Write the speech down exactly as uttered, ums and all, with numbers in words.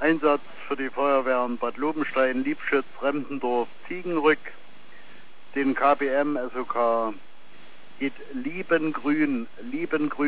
Einsatz für die Feuerwehren Bad Lobenstein, Liebschütz, Rempendorf, Ziegenrück, den K B M S O K geht Liebengrün, Liebengrün.